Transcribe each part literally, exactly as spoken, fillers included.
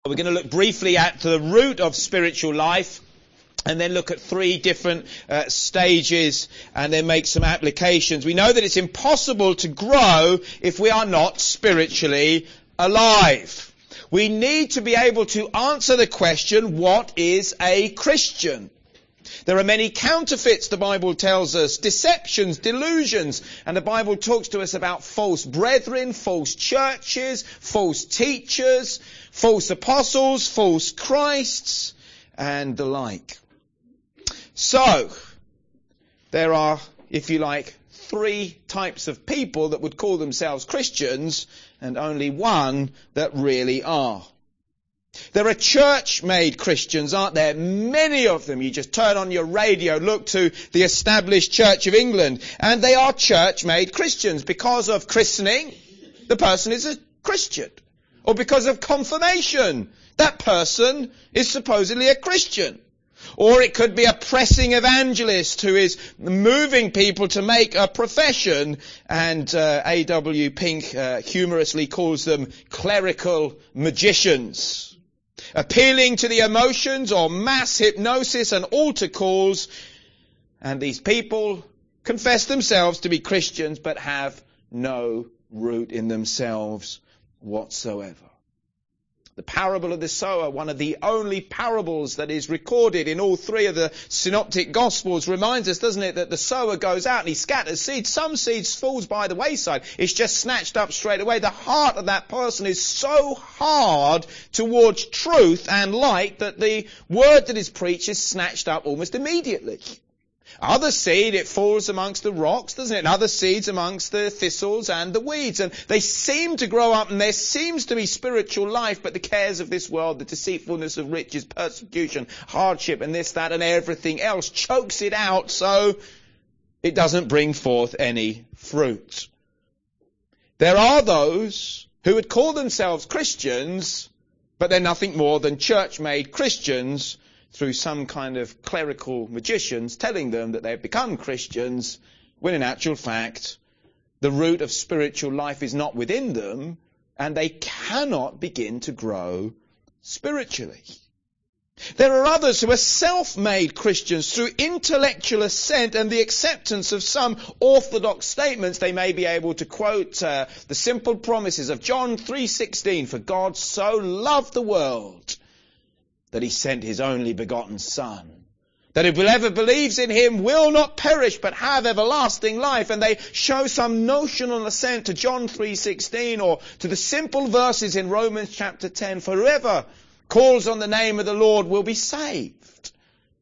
We're going to look briefly at the root of spiritual life, and then look at three different uh, stages, and then make some applications. We know that it's impossible to grow if we are not spiritually alive. We need to be able to answer the question, what is a Christian? There are many counterfeits, the Bible tells us, deceptions, delusions, and the Bible talks to us about false brethren, false churches, false teachers, false apostles, false Christs, and the like. So, there are, if you like, three types of people that would call themselves Christians, and only one that really are. There are church-made Christians, aren't there? Many of them. You just turn on your radio, look to the established Church of England, and they are church-made Christians. Because of christening, the person is a Christian. Or because of confirmation, that person is supposedly a Christian. Or it could be a pressing evangelist who is moving people to make a profession, and uh, A W Pink uh, humorously calls them clerical magicians. Appealing to the emotions, or mass hypnosis and altar calls, and these people confess themselves to be Christians but have no root in themselves whatsoever. The parable of the sower, one of the only parables that is recorded in all three of the synoptic gospels, reminds us, doesn't it, that the sower goes out and he scatters seeds. Some seeds falls by the wayside. It's just snatched up straight away. The heart of that person is so hard towards truth and light that the word that is preached is snatched up almost immediately. Other seed, it falls amongst the rocks, doesn't it? And other seeds amongst the thistles and the weeds. And they seem to grow up, and there seems to be spiritual life, but the cares of this world, the deceitfulness of riches, persecution, hardship, and this, that, and everything else chokes it out, so it doesn't bring forth any fruit. There are those who would call themselves Christians, but they're nothing more than church-made Christians, through some kind of clerical magicians telling them that they've become Christians, when in actual fact the root of spiritual life is not within them, and they cannot begin to grow spiritually. There are others who are self-made Christians through intellectual assent and the acceptance of some orthodox statements. They may be able to quote uh, the simple promises of John three sixteen, for God so loved the world that he sent his only begotten Son, that whoever believes in him will not perish but have everlasting life. And they show some notional assent to John three sixteen, or to the simple verses in Romans chapter ten, for whoever calls on the name of the Lord will be saved.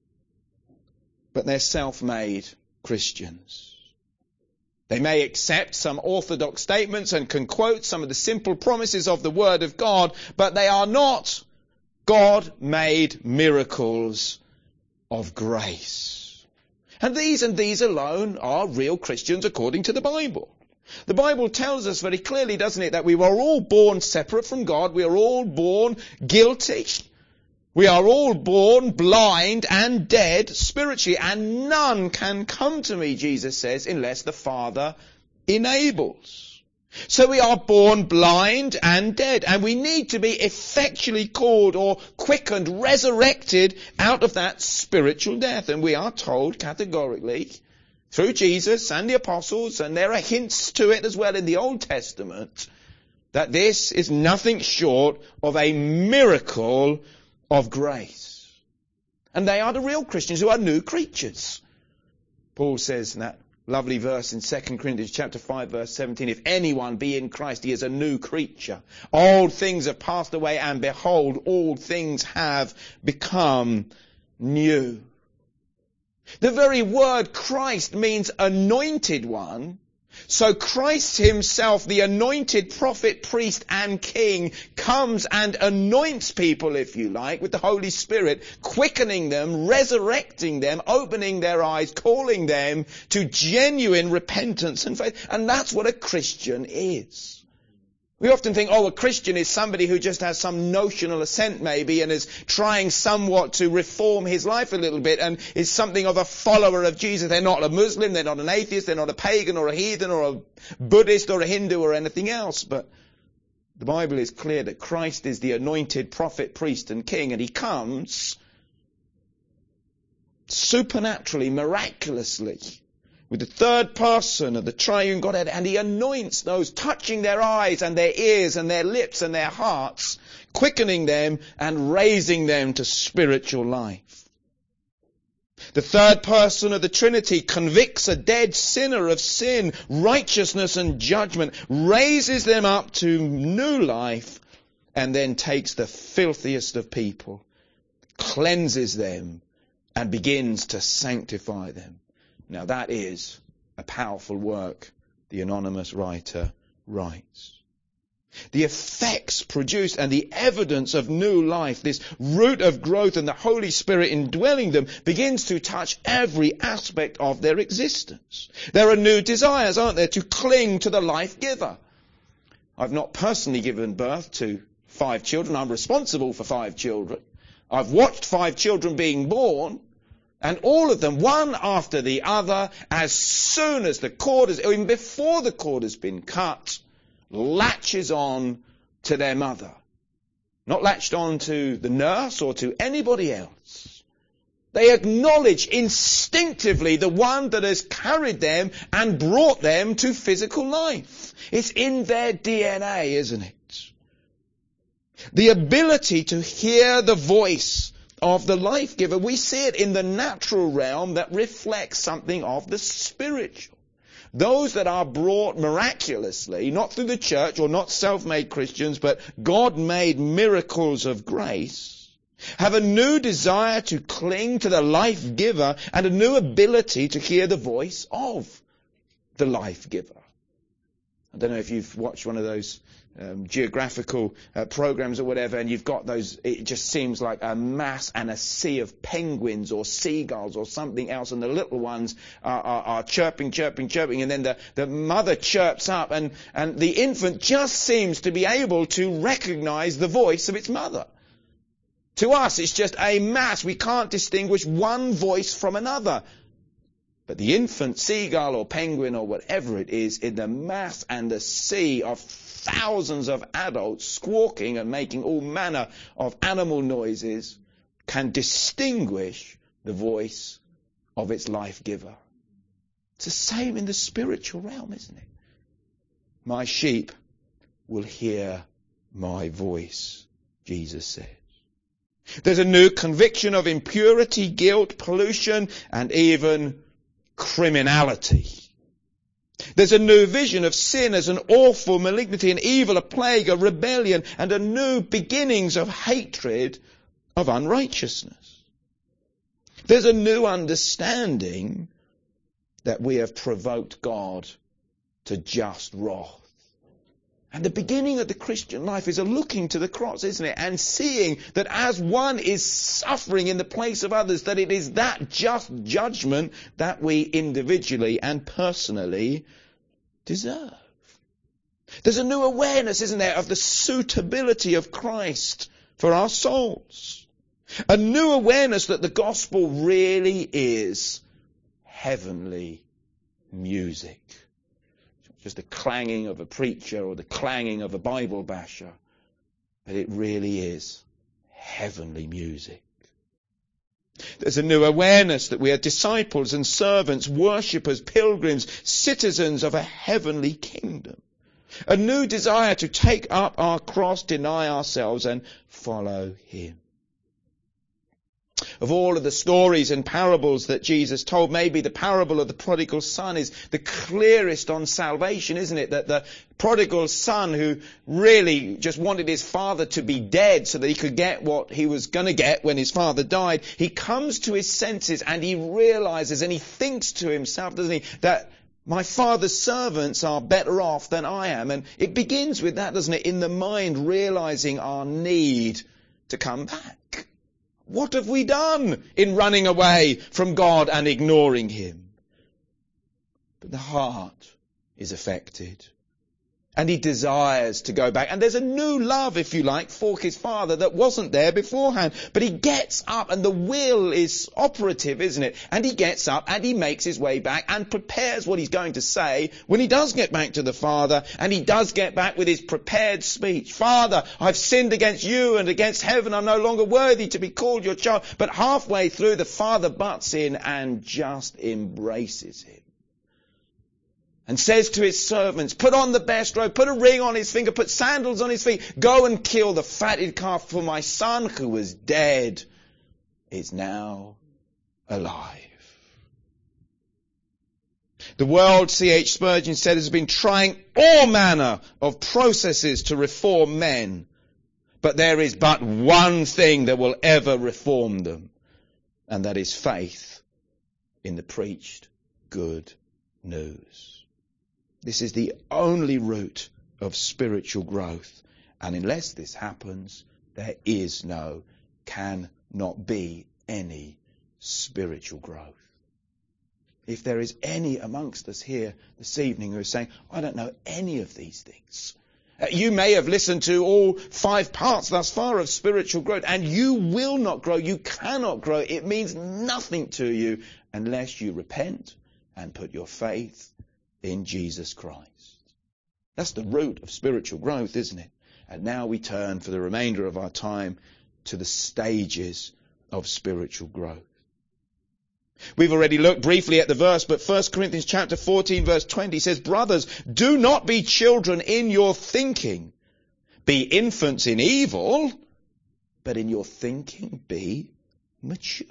But they're self-made Christians. They may accept some orthodox statements and can quote some of the simple promises of the Word of God, but they are not God-made miracles of grace. And these and these alone are real Christians according to the Bible. The Bible tells us very clearly, doesn't it, that we were all born separate from God. We are all born guilty. We are all born blind and dead spiritually, and none can come to me, Jesus says, unless the Father enables. So we are born blind and dead, and we need to be effectually called or quickened, resurrected out of that spiritual death. And we are told categorically through Jesus and the apostles, and there are hints to it as well in the Old Testament, that this is nothing short of a miracle of grace. And they are the real Christians who are new creatures. Paul says in that lovely verse in Second Corinthians chapter five verse seventeen, if anyone be in Christ, he is a new creature. Old things have passed away, and behold, all things have become new. The very word Christ means anointed one. So Christ himself, the anointed prophet, priest and king, comes and anoints people, if you like, with the Holy Spirit, quickening them, resurrecting them, opening their eyes, calling them to genuine repentance and faith. And that's what a Christian is. We often think, oh, a Christian is somebody who just has some notional assent maybe and is trying somewhat to reform his life a little bit and is something of a follower of Jesus. They're not a Muslim, they're not an atheist, they're not a pagan or a heathen or a Buddhist or a Hindu or anything else. But The Bible is clear that Christ is the anointed prophet, priest and king, and he comes supernaturally, miraculously, with the third person of the triune Godhead, and he anoints those, touching their eyes and their ears and their lips and their hearts, quickening them and raising them to spiritual life. The third person of the Trinity convicts a dead sinner of sin, righteousness and judgment, raises them up to new life, and then takes the filthiest of people, cleanses them, and begins to sanctify them. Now that is a powerful work, the anonymous writer writes. The effects produced and the evidence of new life, this root of growth and the Holy Spirit indwelling them, begins to touch every aspect of their existence. There are new desires, aren't there, to cling to the life giver. I've not personally given birth to five children. I'm responsible for five children. I've watched five children being born, and all of them, one after the other, as soon as the cord is, even before the cord has been cut, latches on to their mother. Not latched on to the nurse or to anybody else. They acknowledge instinctively the one that has carried them and brought them to physical life. It's in their D N A, isn't it? The ability to hear the voice of the life giver. We see it in the natural realm that reflects something of the spiritual. Those that are brought miraculously, not through the church or not self-made Christians, but God-made miracles of grace, have a new desire to cling to the life giver and a new ability to hear the voice of the life giver. I don't know if you've watched one of those um, geographical uh, programs or whatever, and you've got those, it just seems like a mass and a sea of penguins or seagulls or something else, and the little ones are, are, are chirping, chirping, chirping, and then the, the mother chirps up, and, and the infant just seems to be able to recognize the voice of its mother. To us, it's just a mass. We can't distinguish one voice from another. But the infant seagull or penguin or whatever it is, in the mass and the sea of thousands of adults squawking and making all manner of animal noises, can distinguish the voice of its life giver. It's the same in the spiritual realm, isn't it? My sheep will hear my voice, Jesus says. There's a new conviction of impurity, guilt, pollution, and even criminality. There's a new vision of sin as an awful malignity, an evil, a plague, a rebellion, and a new beginnings of hatred of unrighteousness. There's a new understanding that we have provoked God to just wrath. And the beginning of the Christian life is a looking to the cross, isn't it? And seeing that as one is suffering in the place of others, that it is that just judgment that we individually and personally deserve. There's a new awareness, isn't there, of the suitability of Christ for our souls. A new awareness that the gospel really is heavenly music. Just the clanging of a preacher or the clanging of a Bible basher, but it really is heavenly music. There's a new awareness that we are disciples and servants, worshippers, pilgrims, citizens of a heavenly kingdom. A new desire to take up our cross, deny ourselves, and follow him. Of all of the stories and parables that Jesus told, maybe the parable of the prodigal son is the clearest on salvation, isn't it? That the prodigal son, who really just wanted his father to be dead so that he could get what he was going to get when his father died, he comes to his senses and he realizes and he thinks to himself, doesn't he, that my father's servants are better off than I am. And it begins with that, doesn't it, in the mind realizing our need to come back. What have we done in running away from God and ignoring him? But the heart is affected. And he desires to go back. And there's a new love, if you like, for his father that wasn't there beforehand. But he gets up, and the will is operative, isn't it? And he gets up and he makes his way back and prepares what he's going to say when he does get back to the father. And he does get back with his prepared speech. Father, I've sinned against you and against heaven. I'm no longer worthy to be called your child. But halfway through, the father butts in and just embraces him. And says to his servants, put on the best robe, put a ring on his finger, put sandals on his feet, go and kill the fatted calf, for my son who was dead is now alive. The world, C H Spurgeon said, has been trying all manner of processes to reform men, but there is but one thing that will ever reform them, and that is faith in the preached good news. This is the only route of spiritual growth. And unless this happens, there is no, cannot be any spiritual growth. If there is any amongst us here this evening who is saying, I don't know any of these things. Uh, you may have listened to all five parts thus far of spiritual growth, and you will not grow. You cannot grow. It means nothing to you unless you repent and put your faith in Jesus Christ. That's the root of spiritual growth, isn't it? And now we turn for the remainder of our time to the stages of spiritual growth. We've already looked briefly at the verse, but First Corinthians chapter fourteen verse twenty says, brothers, do not be children in your thinking. Be infants in evil, but in your thinking be mature.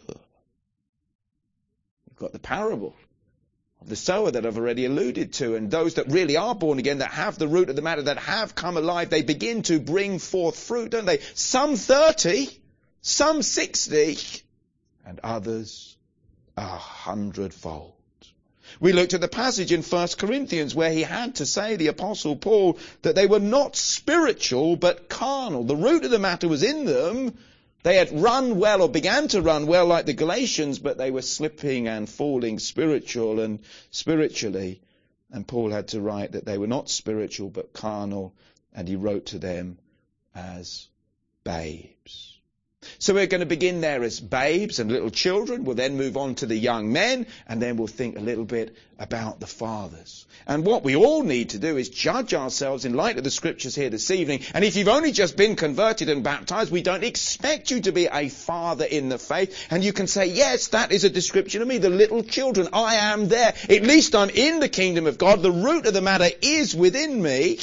We've got the parable of the sower that I've already alluded to, and those that really are born again, that have the root of the matter, that have come alive, they begin to bring forth fruit, don't they? Some thirty, some sixty, and others a hundredfold. We looked at the passage in First Corinthians where he had to say, the Apostle Paul, that they were not spiritual but carnal. The root of the matter was in them. They had run well, or began to run well like the Galatians, but they were slipping and falling spiritual and spiritually. And Paul had to write that they were not spiritual but carnal, and he wrote to them as babes. So we're going to begin there as babes and little children. We'll then move on to the young men, and then we'll think a little bit about the fathers. And what we all need to do is judge ourselves in light of the scriptures here this evening. And if you've only just been converted and baptized, we don't expect you to be a father in the faith. And you can say, yes, that is a description of me, the little children. I am there. At least I'm in the kingdom of God. The root of the matter is within me.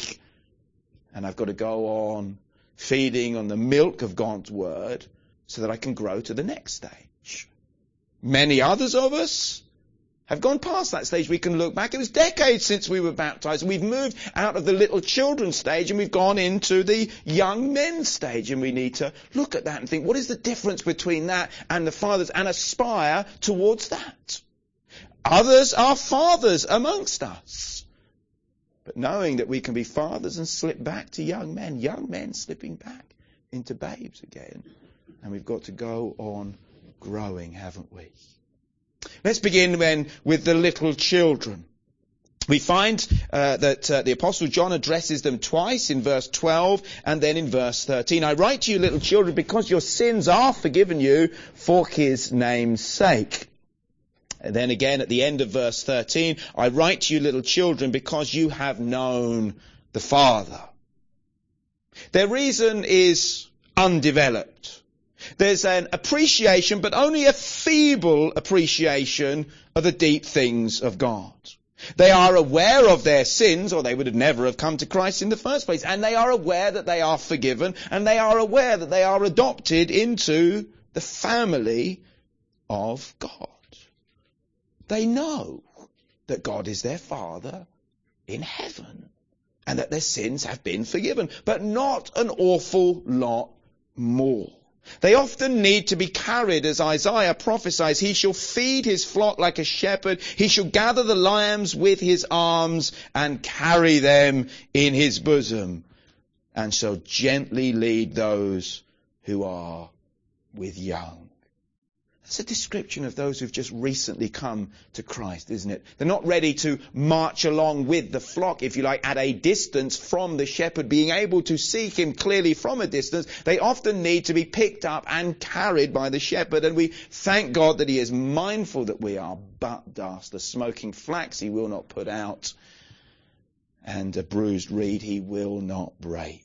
And I've got to go on feeding on the milk of God's word so that I can grow to the next stage. Many others of us have gone past that stage. We can look back. It was decades since we were baptized. And we've moved out of the little children stage and we've gone into the young men stage. And we need to look at that and think, what is the difference between that and the fathers, and aspire towards that? Others are fathers amongst us. But knowing that we can be fathers and slip back to young men, young men slipping back into babes again. And we've got to go on growing, haven't we? Let's begin then with the little children. We find uh, that uh, the Apostle John addresses them twice in verse twelve and then in verse thirteen. I write to you, little children, because your sins are forgiven you for his name's sake. And then again at the end of verse thirteen, I write to you, little children, because you have known the Father. Their reason is undeveloped. There's an appreciation, but only a feeble appreciation of the deep things of God. They are aware of their sins, or they would have never have come to Christ in the first place. And they are aware that they are forgiven, and they are aware that they are adopted into the family of God. They know that God is their Father in heaven, and that their sins have been forgiven, but not an awful lot more. They often need to be carried, as Isaiah prophesies. He shall feed his flock like a shepherd. He shall gather the lambs with his arms and carry them in his bosom, and shall gently lead those who are with young. That's a description of those who've just recently come to Christ, isn't it? They're not ready to march along with the flock, if you like, at a distance from the shepherd, being able to see him clearly from a distance. They often need to be picked up and carried by the shepherd. And we thank God that he is mindful that we are but dust. The smoking flax he will not put out, and a bruised reed he will not break.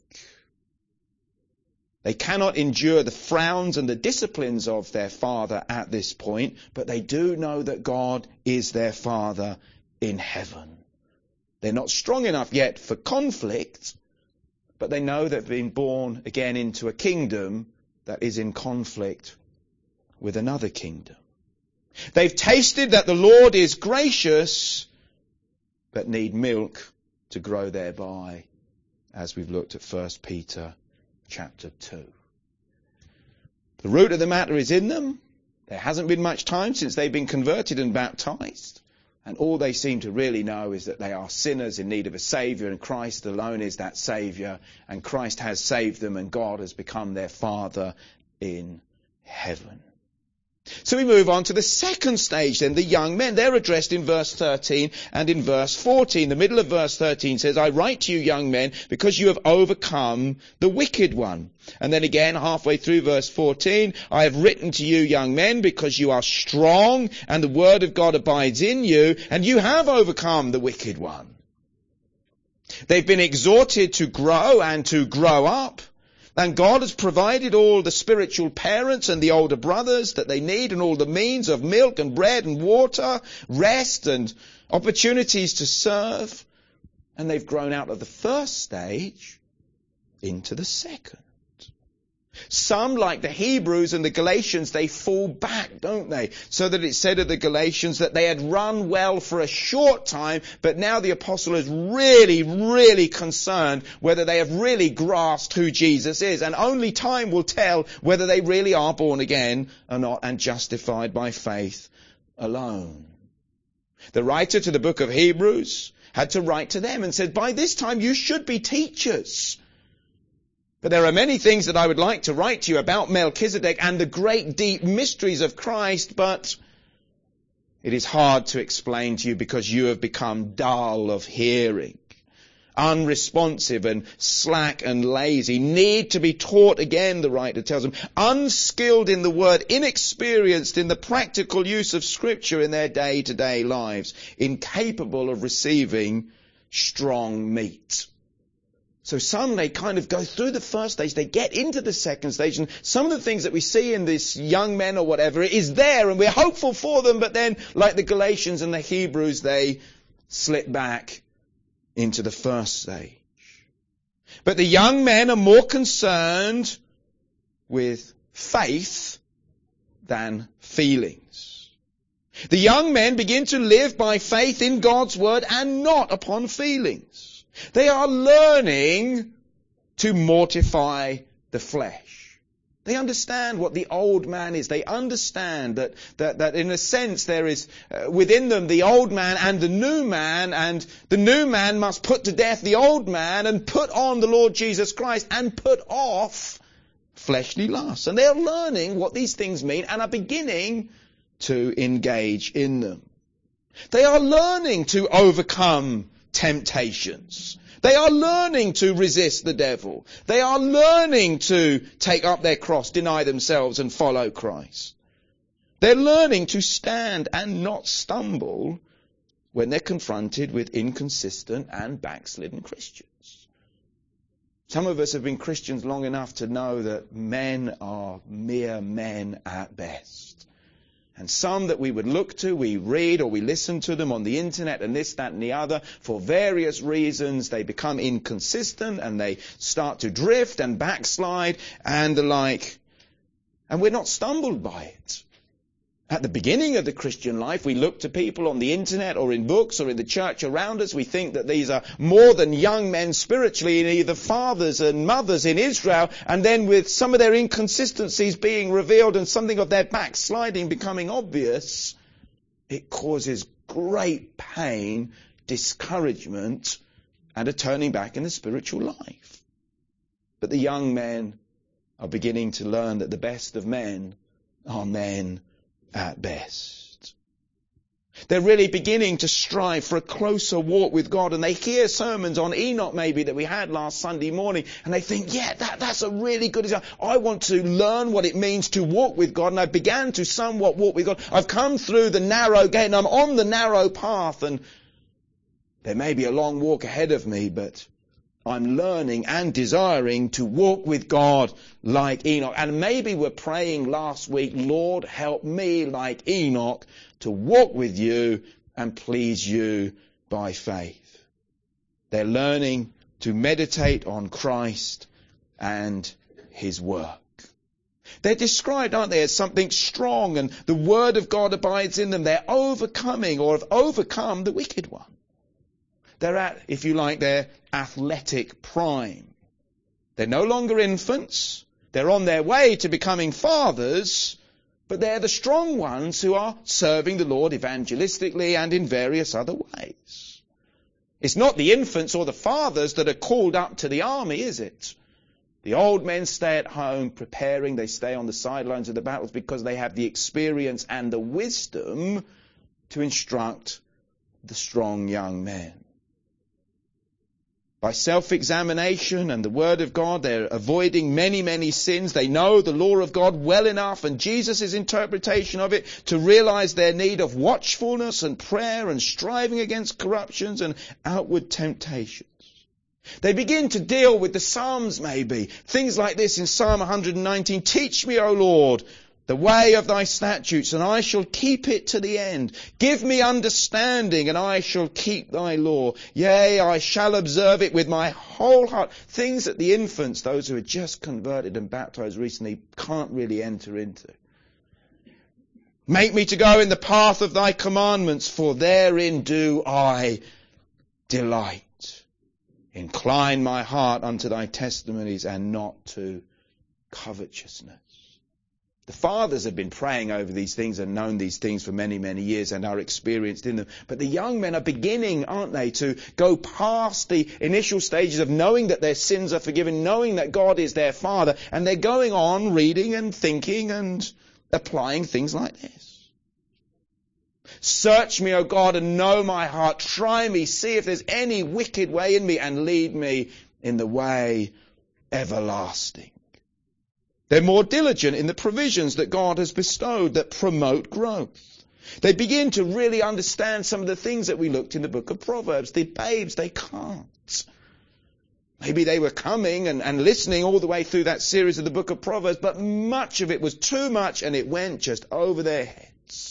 They cannot endure the frowns and the disciplines of their father at this point, but they do know that God is their Father in heaven. They're not strong enough yet for conflict, but they know they've been born again into a kingdom that is in conflict with another kingdom. They've tasted that the Lord is gracious, but need milk to grow thereby, as we've looked at First Peter chapter two. The root of the matter is in them. There hasn't been much time since they've been converted and baptized. And all they seem to really know is that they are sinners in need of a Saviour, and Christ alone is that Saviour. And Christ has saved them, and God has become their Father in heaven. So we move on to the second stage then, the young men. They're addressed in verse thirteen and in verse fourteen. The middle of verse thirteen says, I write to you, young men, because you have overcome the wicked one. And then again, halfway through verse fourteen, I have written to you, young men, because you are strong and the word of God abides in you, and you have overcome the wicked one. They've been exhorted to grow and to grow up. And God has provided all the spiritual parents and the older brothers that they need, and all the means of milk and bread and water, rest and opportunities to serve. And they've grown out of the first stage into the second. Some, like the Hebrews and the Galatians, they fall back, don't they? So that it said of the Galatians that they had run well for a short time, but now the apostle is really, really concerned whether they have really grasped who Jesus is. And only time will tell whether they really are born again or not, and justified by faith alone. The writer to the book of Hebrews had to write to them and said, by this time you should be teachers. But there are many things that I would like to write to you about Melchizedek and the great deep mysteries of Christ, but it is hard to explain to you because you have become dull of hearing, unresponsive and slack and lazy, need to be taught again, the writer tells them, unskilled in the word, inexperienced in the practical use of Scripture in their day-to-day lives, incapable of receiving strong meat. So some, they kind of go through the first stage, they get into the second stage, and some of the things that we see in this young men or whatever is there, and we're hopeful for them, but then, like the Galatians and the Hebrews, they slip back into the first stage. But the young men are more concerned with faith than feelings. The young men begin to live by faith in God's word and not upon feelings. They are learning to mortify the flesh. They understand what the old man is. They understand that, that, that in a sense there is uh, within them the old man and the new man, and the new man must put to death the old man and put on the Lord Jesus Christ and put off fleshly lusts. And they're learning what these things mean and are beginning to engage in them. They are learning to overcome temptations. They are learning to resist the devil. They are learning to take up their cross, deny themselves and follow Christ. They're learning to stand and not stumble when they're confronted with inconsistent and backslidden Christians. Some of us have been Christians long enough to know that men are mere men at best. And some that we would look to, we read or we listen to them on the internet and this, that and the other. For various reasons, they become inconsistent and they start to drift and backslide and the like. And we're not stumbled by it. At the beginning of the Christian life, we look to people on the internet or in books or in the church around us. We think that these are more than young men spiritually, either fathers and mothers in Israel. And then with some of their inconsistencies being revealed and something of their backsliding becoming obvious, it causes great pain, discouragement, and a turning back in the spiritual life. But the young men are beginning to learn that the best of men are men at best. They're really beginning to strive for a closer walk with God, and they hear sermons on Enoch maybe that we had last Sunday morning, and they think, yeah, that, that's a really good example. I want to learn what it means to walk with God, and I began to somewhat walk with God. I've come through the narrow gate, and I'm on the narrow path, and there may be a long walk ahead of me, but I'm learning and desiring to walk with God like Enoch. And maybe we're praying last week, Lord, help me like Enoch to walk with you and please you by faith. They're learning to meditate on Christ and his work. They're described, aren't they, as something strong, and the word of God abides in them. They're overcoming or have overcome the wicked one. They're at, if you like, their athletic prime. They're no longer infants. They're on their way to becoming fathers, but they're the strong ones who are serving the Lord evangelistically and in various other ways. It's not the infants or the fathers that are called up to the army, is it? The old men stay at home preparing. They stay on the sidelines of the battles because they have the experience and the wisdom to instruct the strong young men. By self-examination and the Word of God, they're avoiding many, many sins. They know the law of God well enough and Jesus' interpretation of it to realize their need of watchfulness and prayer and striving against corruptions and outward temptations. They begin to deal with the Psalms maybe. Things like this in Psalm one nineteen. Teach me, O Lord, the way of thy statutes, and I shall keep it to the end. Give me understanding, and I shall keep thy law. Yea, I shall observe it with my whole heart. Things that the infants, those who are just converted and baptized recently, can't really enter into. Make me to go in the path of thy commandments, for therein do I delight. Incline my heart unto thy testimonies, and not to covetousness. The fathers have been praying over these things and known these things for many, many years and are experienced in them. But the young men are beginning, aren't they, to go past the initial stages of knowing that their sins are forgiven, knowing that God is their Father, and they're going on reading and thinking and applying things like this. Search me, O God, and know my heart. Try me, see if there's any wicked way in me, and lead me in the way everlasting. They're more diligent in the provisions that God has bestowed that promote growth. They begin to really understand some of the things that we looked in the book of Proverbs. The babes, they can't. Maybe they were coming and, and listening all the way through that series of the book of Proverbs, but much of it was too much and it went just over their heads.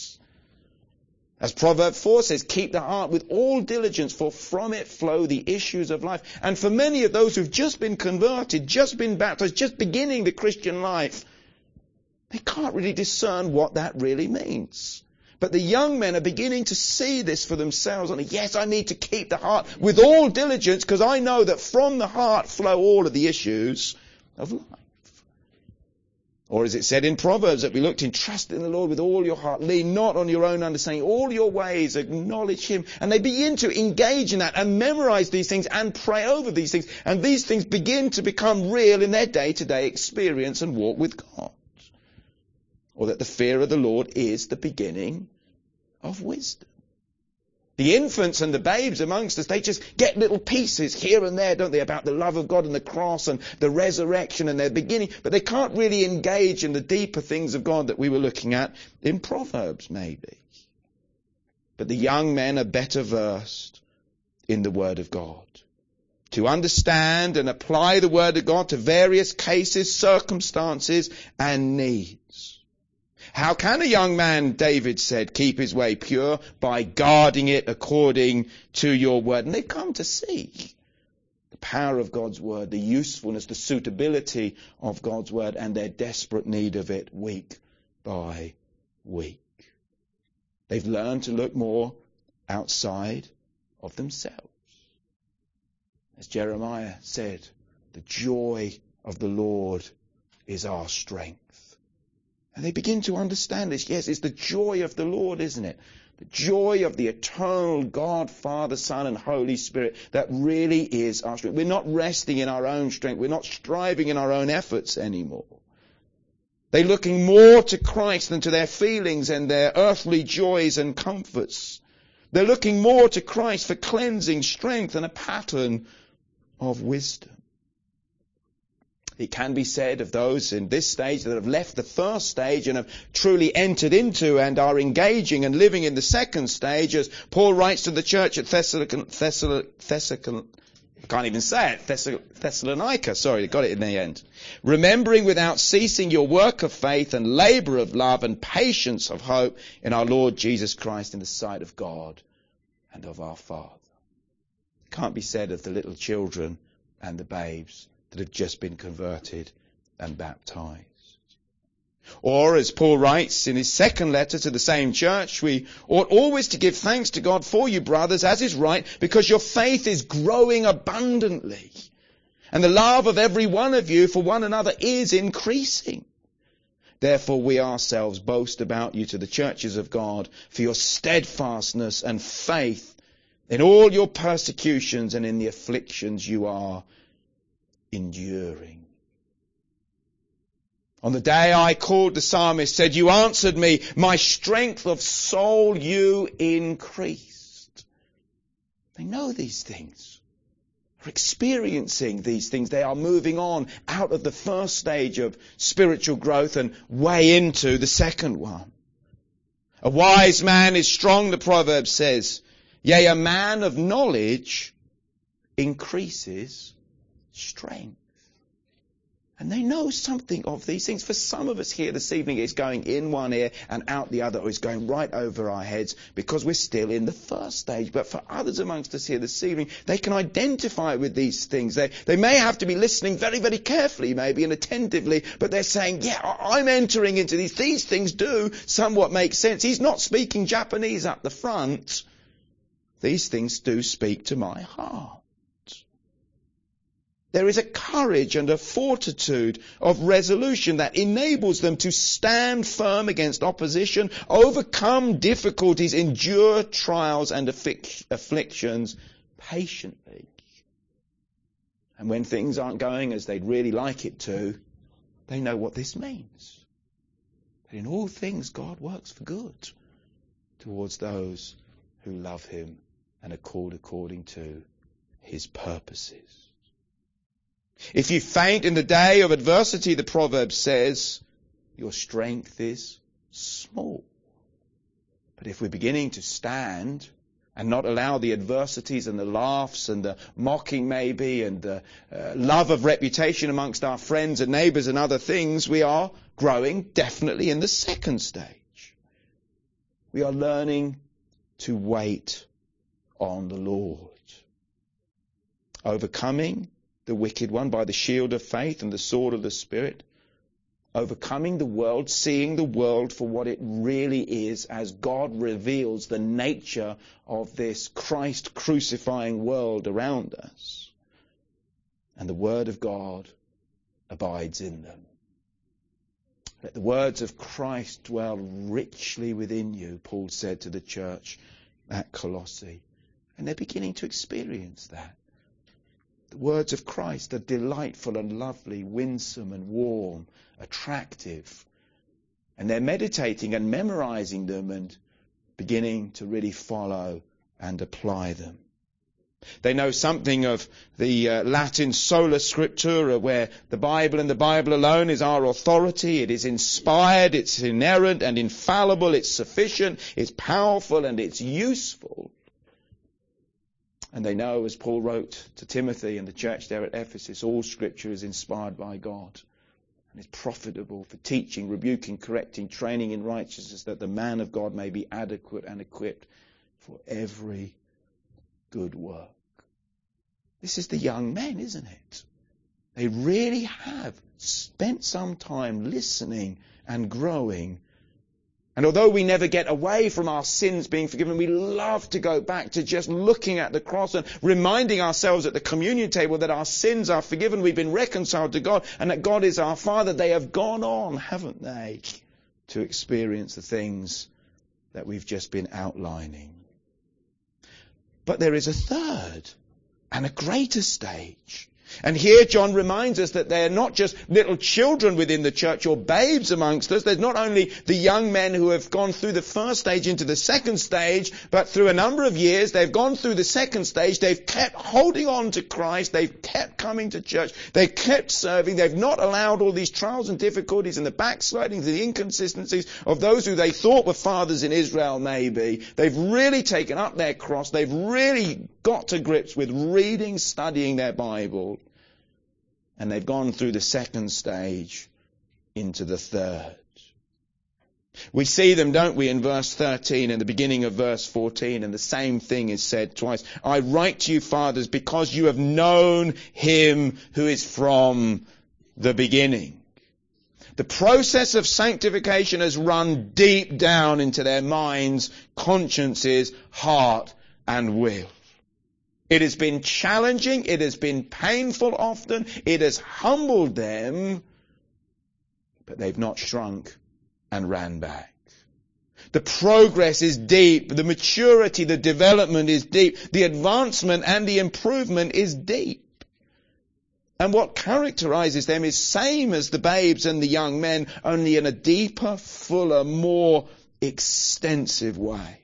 As Proverbs four says, keep the heart with all diligence, for from it flow the issues of life. And for many of those who've just been converted, just been baptized, just beginning the Christian life, they can't really discern what that really means. But the young men are beginning to see this for themselves. And yes, I need to keep the heart with all diligence, because I know that from the heart flow all of the issues of life. Or as it said in Proverbs that we looked in, trust in the Lord with all your heart. Lean not on your own understanding. All your ways acknowledge him. And they begin to engage in that and memorize these things and pray over these things. And these things begin to become real in their day-to-day experience and walk with God. Or that the fear of the Lord is the beginning of wisdom. The infants and the babes amongst us, they just get little pieces here and there, don't they, about the love of God and the cross and the resurrection and their beginning. But they can't really engage in the deeper things of God that we were looking at in Proverbs, maybe. But the young men are better versed in the Word of God. To understand and apply the Word of God to various cases, circumstances and needs. How can a young man, David said, keep his way pure? By guarding it according to your word. And they've come to see the power of God's word, the usefulness, the suitability of God's word, and their desperate need of it week by week. They've learned to look more outside of themselves. As Jeremiah said, the joy of the Lord is our strength. And they begin to understand this. Yes, it's the joy of the Lord, isn't it? The joy of the eternal God, Father, Son, and Holy Spirit that really is our strength. We're not resting in our own strength. We're not striving in our own efforts anymore. They're looking more to Christ than to their feelings and their earthly joys and comforts. They're looking more to Christ for cleansing, strength, and a pattern of wisdom. It can be said of those in this stage that have left the first stage and have truly entered into and are engaging and living in the second stage, as Paul writes to the church at Thessalonica, Thessalonica, I can't even say it, Thessalonica, sorry, got it in the end. Remembering without ceasing your work of faith and labour of love and patience of hope in our Lord Jesus Christ in the sight of God and of our Father. It can't be said of the little children and the babes that have just been converted and baptized. Or, as Paul writes in his second letter to the same church, we ought always to give thanks to God for you, brothers, as is right, because your faith is growing abundantly, and the love of every one of you for one another is increasing. Therefore we ourselves boast about you to the churches of God for your steadfastness and faith in all your persecutions and in the afflictions you are enduring. On the day I called, the psalmist said, you answered me, my strength of soul you increased. They know these things. They're experiencing these things. They are moving on out of the first stage of spiritual growth and way into the second one. A wise man is strong, the proverb says. Yea, a man of knowledge increases strength. And they know something of these things. For some of us here this evening, it's going in one ear and out the other, or it's going right over our heads because we're still in the first stage. But for others amongst us here this evening, they can identify with these things. They, they may have to be listening very, very carefully maybe and attentively, but they're saying, yeah, I'm entering into these. These things do somewhat make sense. He's not speaking Japanese up the front. These things do speak to my heart. There is a courage and a fortitude of resolution that enables them to stand firm against opposition, overcome difficulties, endure trials and afflictions patiently. And when things aren't going as they'd really like it to, they know what this means. That in all things God works for good towards those who love him and are called according to his purposes. If you faint in the day of adversity, the proverb says, your strength is small. But if we're beginning to stand and not allow the adversities and the laughs and the mocking maybe and the uh, love of reputation amongst our friends and neighbours and other things, we are growing definitely in the second stage. We are learning to wait on the Lord. Overcoming the wicked one by the shield of faith and the sword of the Spirit. Overcoming the world, seeing the world for what it really is as God reveals the nature of this Christ crucifying world around us. And the Word of God abides in them. Let the words of Christ dwell richly within you, Paul said to the church at Colossae. And they're beginning to experience that. The words of Christ are delightful and lovely, winsome and warm, attractive. And they're meditating and memorizing them and beginning to really follow and apply them. They know something of the uh, Latin sola scriptura, where the Bible and the Bible alone is our authority. It is inspired, it's inerrant and infallible, it's sufficient, it's powerful and it's useful. And they know, as Paul wrote to Timothy and the church there at Ephesus, all Scripture is inspired by God and is profitable for teaching, rebuking, correcting, training in righteousness, that the man of God may be adequate and equipped for every good work. This is the young men, isn't it? They really have spent some time listening and growing. And although we never get away from our sins being forgiven, we love to go back to just looking at the cross and reminding ourselves at the communion table that our sins are forgiven, we've been reconciled to God, and that God is our Father. They have gone on, haven't they, to experience the things that we've just been outlining. But there is a third and a greater stage. And here John reminds us that they're not just little children within the church or babes amongst us. There's not only the young men who have gone through the first stage into the second stage, but through a number of years they've gone through the second stage. They've kept holding on to Christ. They've kept coming to church. They've kept serving. They've not allowed all these trials and difficulties and the backslidings and the inconsistencies of those who they thought were fathers in Israel maybe. They've really taken up their cross. They've really got to grips with reading, studying their Bible. And they've gone through the second stage into the third. We see them, don't we, in verse thirteen and the beginning of verse fourteen, and the same thing is said twice. I write to you, fathers, because you have known him who is from the beginning. The process of sanctification has run deep down into their minds, consciences, heart, and will. It has been challenging, it has been painful often, it has humbled them, but they've not shrunk and ran back. The progress is deep, the maturity, the development is deep, the advancement and the improvement is deep. And what characterizes them is same as the babes and the young men, only in a deeper, fuller, more extensive way.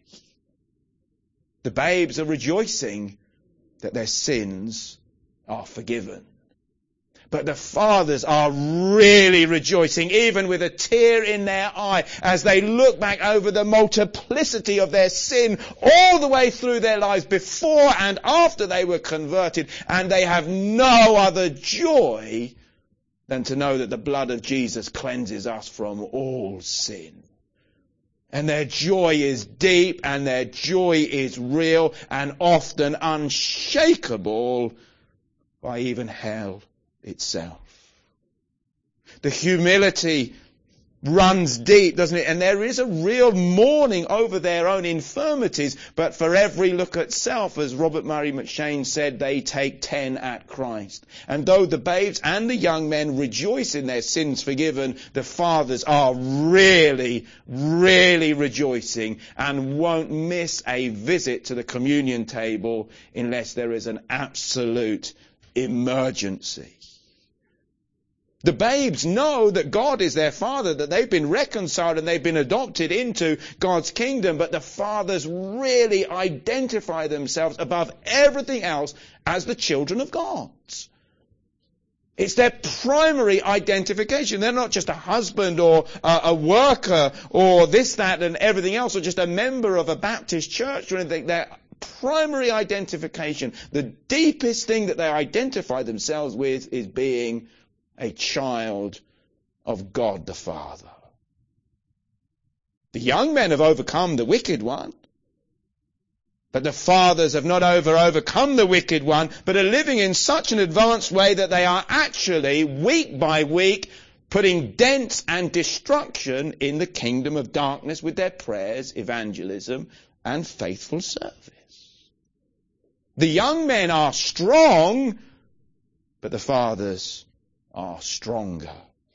The babes are rejoicing that their sins are forgiven. But the fathers are really rejoicing, even with a tear in their eye, as they look back over the multiplicity of their sin all the way through their lives before and after they were converted, and they have no other joy than to know that the blood of Jesus cleanses us from all sin. And their joy is deep, and their joy is real, and often unshakable by even hell itself. The humility runs deep, doesn't it? And there is a real mourning over their own infirmities, but for every look at self, as Robert Murray McCheyne said, they take ten at Christ. And though the babes and the young men rejoice in their sins forgiven, the fathers are really, really rejoicing and won't miss a visit to the communion table unless there is an absolute emergency. The babes know that God is their father, that they've been reconciled and they've been adopted into God's kingdom, but the fathers really identify themselves above everything else as the children of God. It's their primary identification. They're not just a husband or a, a worker or this, that and everything else, or just a member of a Baptist church or anything. Their primary identification, the deepest thing that they identify themselves with, is being a child of God the Father. The young men have overcome the wicked one, but the fathers have not over overcome the wicked one, but are living in such an advanced way that they are actually, week by week, putting dents and destruction in the kingdom of darkness with their prayers, evangelism, and faithful service. The young men are strong, but the fathers are stronger.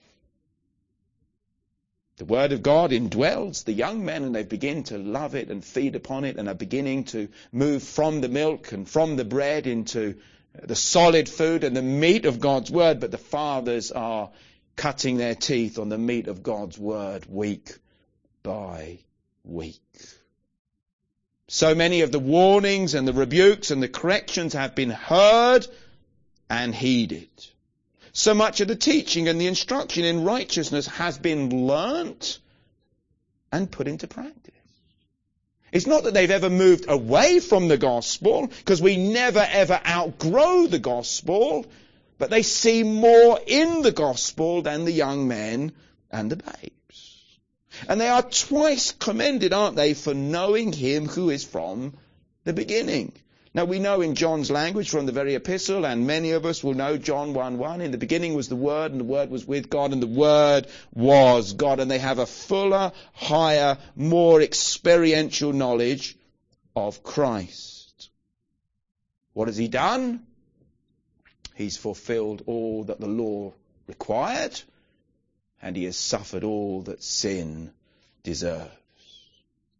The Word of God indwells the young men, and they begin to love it and feed upon it, and are beginning to move from the milk and from the bread into the solid food and the meat of God's Word. But the fathers are cutting their teeth on the meat of God's Word week by week. So many of the warnings and the rebukes and the corrections have been heard and heeded. So much of the teaching and the instruction in righteousness has been learnt and put into practice. It's not that they've ever moved away from the gospel, because we never ever outgrow the gospel, but they see more in the gospel than the young men and the babes. And they are twice commended, aren't they, for knowing him who is from the beginning. Now we know in John's language from the very epistle, and many of us will know John one one, in the beginning was the Word, and the Word was with God, and the Word was God. And they have a fuller, higher, more experiential knowledge of Christ. What has he done? He's fulfilled all that the law required, and he has suffered all that sin deserves.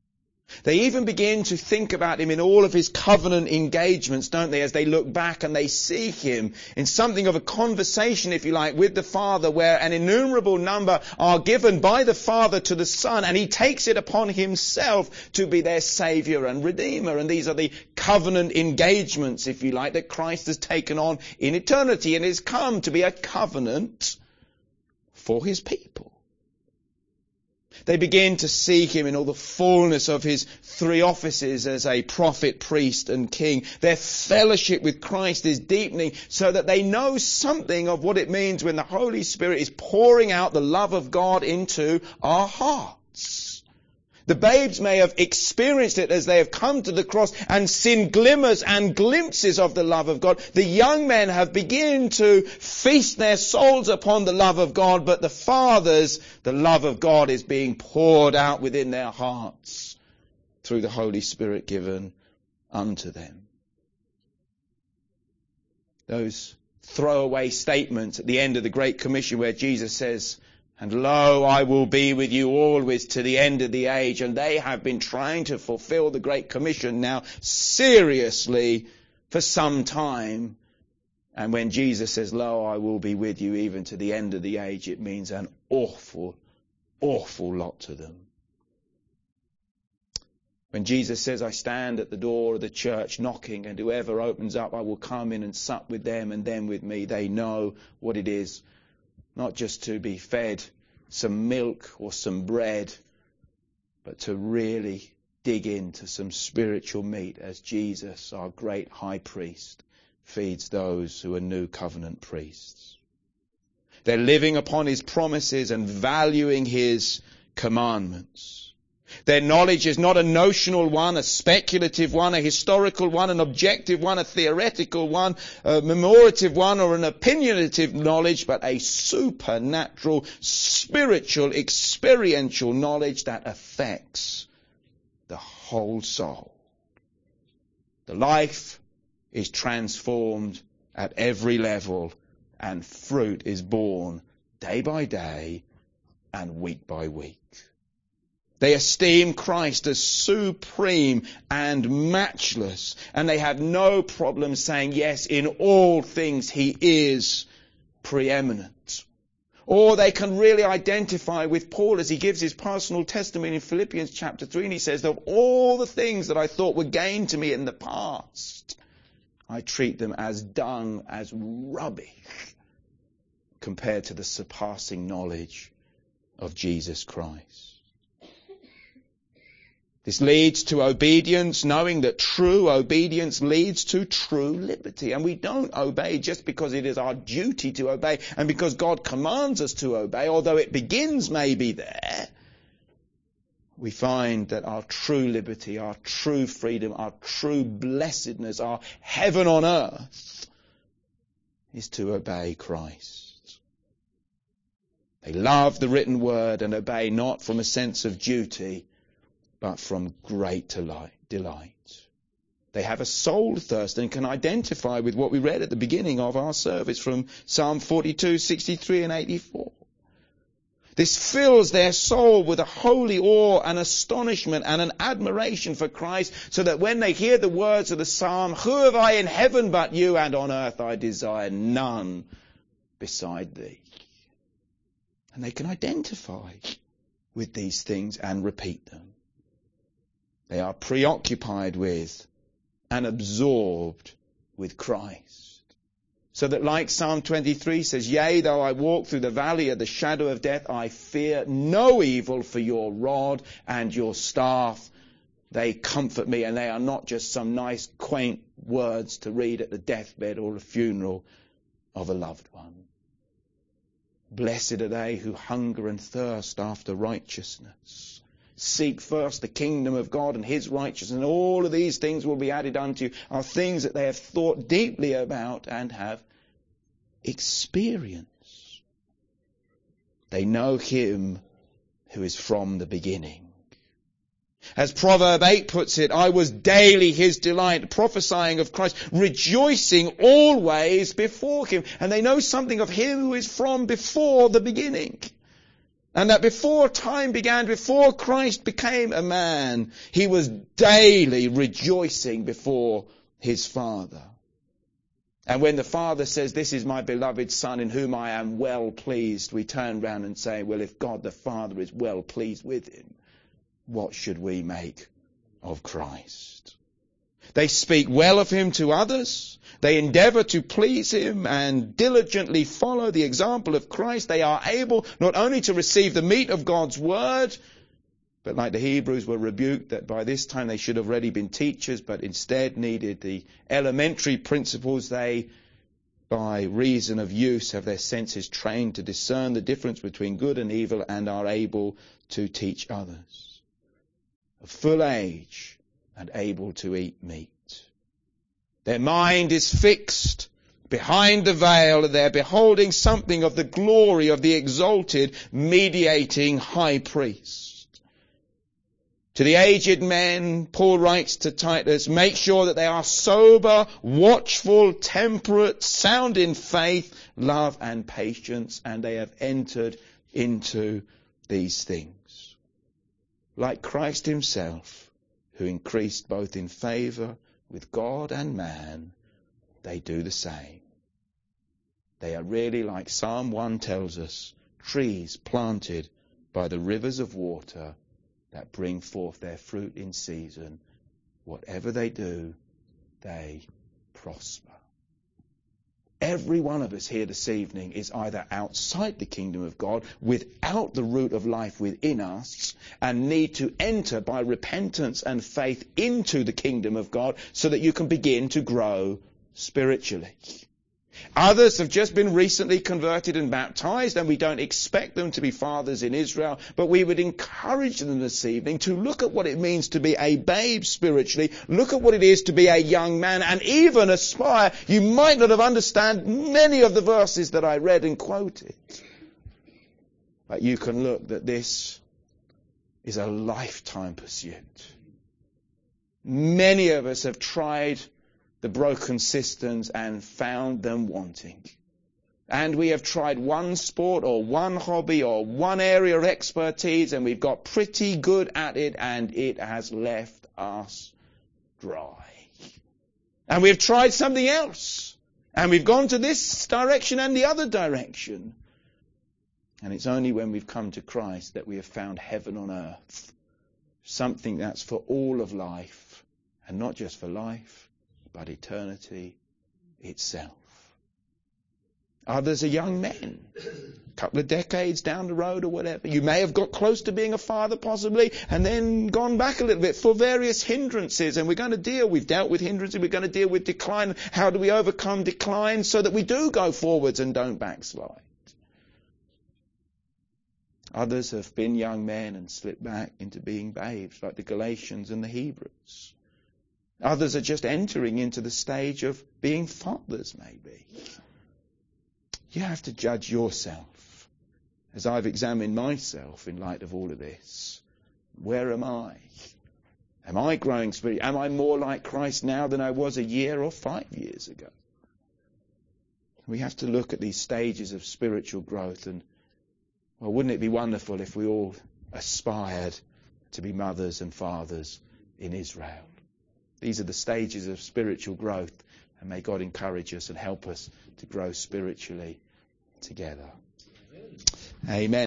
They even begin to think about him in all of his covenant engagements, don't they, as they look back and they see him in something of a conversation, if you like, with the Father, where an innumerable number are given by the Father to the Son, and he takes it upon himself to be their Saviour and Redeemer. And these are the covenant engagements, if you like, that Christ has taken on in eternity and has come to be a covenant for his people. They begin to see him in all the fullness of his three offices as a prophet, priest and king. Their fellowship with Christ is deepening so that they know something of what it means when the Holy Spirit is pouring out the love of God into our hearts. The babes may have experienced it as they have come to the cross and seen glimmers and glimpses of the love of God. The young men have begun to feast their souls upon the love of God, but the fathers, the love of God is being poured out within their hearts through the Holy Spirit given unto them. Those throwaway statements at the end of the Great Commission where Jesus says, "And lo, I will be with you always to the end of the age." And they have been trying to fulfill the Great Commission now seriously for some time. And when Jesus says, "Lo, I will be with you even to the end of the age," it means an awful, awful lot to them. When Jesus says, "I stand at the door of the church knocking, and whoever opens up, I will come in and sup with them and them with me," they know what it is. Not just to be fed some milk or some bread, but to really dig into some spiritual meat as Jesus, our great high priest, feeds those who are new covenant priests. They're living upon his promises and valuing his commandments. Their knowledge is not a notional one, a speculative one, a historical one, an objective one, a theoretical one, a memorative one, or an opinionative knowledge, but a supernatural, spiritual, experiential knowledge that affects the whole soul. The life is transformed at every level, and fruit is born day by day and week by week. They esteem Christ as supreme and matchless, and they have no problem saying, yes, in all things he is preeminent. Or they can really identify with Paul as he gives his personal testimony in Philippians chapter three, and he says, "Of all the things that I thought were gain to me in the past, I treat them as dung, as rubbish, compared to the surpassing knowledge of Jesus Christ." This leads to obedience, knowing that true obedience leads to true liberty. And we don't obey just because it is our duty to obey and because God commands us to obey, although it begins maybe there. We find that our true liberty, our true freedom, our true blessedness, our heaven on earth is to obey Christ. They love the written word and obey not from a sense of duty, but from great delight. They have a soul thirst and can identify with what we read at the beginning of our service from Psalm forty-two, sixty-three and eighty-four. This fills their soul with a holy awe and astonishment and an admiration for Christ, so that when they hear the words of the psalm, "Who have I in heaven but you, and on earth I desire none beside thee," and they can identify with these things and repeat them. They are preoccupied with and absorbed with Christ. So that, like Psalm twenty-three says, "Yea, though I walk through the valley of the shadow of death, I fear no evil, for your rod and your staff, they comfort me." And they are not just some nice, quaint words to read at the deathbed or the funeral of a loved one. Blessed are they who hunger and thirst after righteousness. Seek first the kingdom of God and his righteousness, and all of these things will be added unto you, are things that they have thought deeply about and have experienced. They know him who is from the beginning. As Proverb eight puts it, "I was daily his delight," prophesying of Christ, rejoicing always before him. And they know something of him who is from before the beginning. And that before time began, before Christ became a man, he was daily rejoicing before his Father. And when the Father says, "This is my beloved Son in whom I am well pleased," we turn round and say, well, if God the Father is well pleased with him, what should we make of Christ? They speak well of him to others. They endeavour to please him and diligently follow the example of Christ. They are able not only to receive the meat of God's word, but like the Hebrews were rebuked that by this time they should have already been teachers, but instead needed the elementary principles. They, by reason of use, have their senses trained to discern the difference between good and evil and are able to teach others. Of full age and able to eat meat. Their mind is fixed behind the veil. They're beholding something of the glory of the exalted mediating high priest. To the aged men, Paul writes to Titus, make sure that they are sober, watchful, temperate, sound in faith, love and patience, and they have entered into these things. Like Christ himself, who increased both in favour with God and man, they do the same. They are really, like Psalm one tells us, trees planted by the rivers of water that bring forth their fruit in season. Whatever they do, they prosper. Every one of us here this evening is either outside the kingdom of God, without the root of life within us, and need to enter by repentance and faith into the kingdom of God so that you can begin to grow spiritually. Others have just been recently converted and baptized, and we don't expect them to be fathers in Israel, but we would encourage them this evening to look at what it means to be a babe spiritually, look at what it is to be a young man, and even aspire. You might not have understood many of the verses that I read and quoted, but you can look that this is a lifetime pursuit. Many of us have tried the broken cisterns and found them wanting. And we have tried one sport or one hobby or one area of expertise, and we've got pretty good at it, and it has left us dry. And we've tried something else, and we've gone to this direction and the other direction. And it's only when we've come to Christ that we have found heaven on earth, something that's for all of life, and not just for life, but eternity itself. Others are young men, a couple of decades down the road or whatever. You may have got close to being a father possibly, and then gone back a little bit for various hindrances. And we're going to deal, we've dealt with hindrances, we're going to deal with decline. How do we overcome decline so that we do go forwards and don't backslide? Others have been young men and slipped back into being babes, like the Galatians and the Hebrews. Others are just entering into the stage of being fathers, maybe. You have to judge yourself, as I've examined myself in light of all of this. Where am I? Am I growing spiritually? Am I more like Christ now than I was a year or five years ago? We have to look at these stages of spiritual growth, and, well, wouldn't it be wonderful if we all aspired to be mothers and fathers in Israel? These are the stages of spiritual growth, and may God encourage us and help us to grow spiritually together. Amen.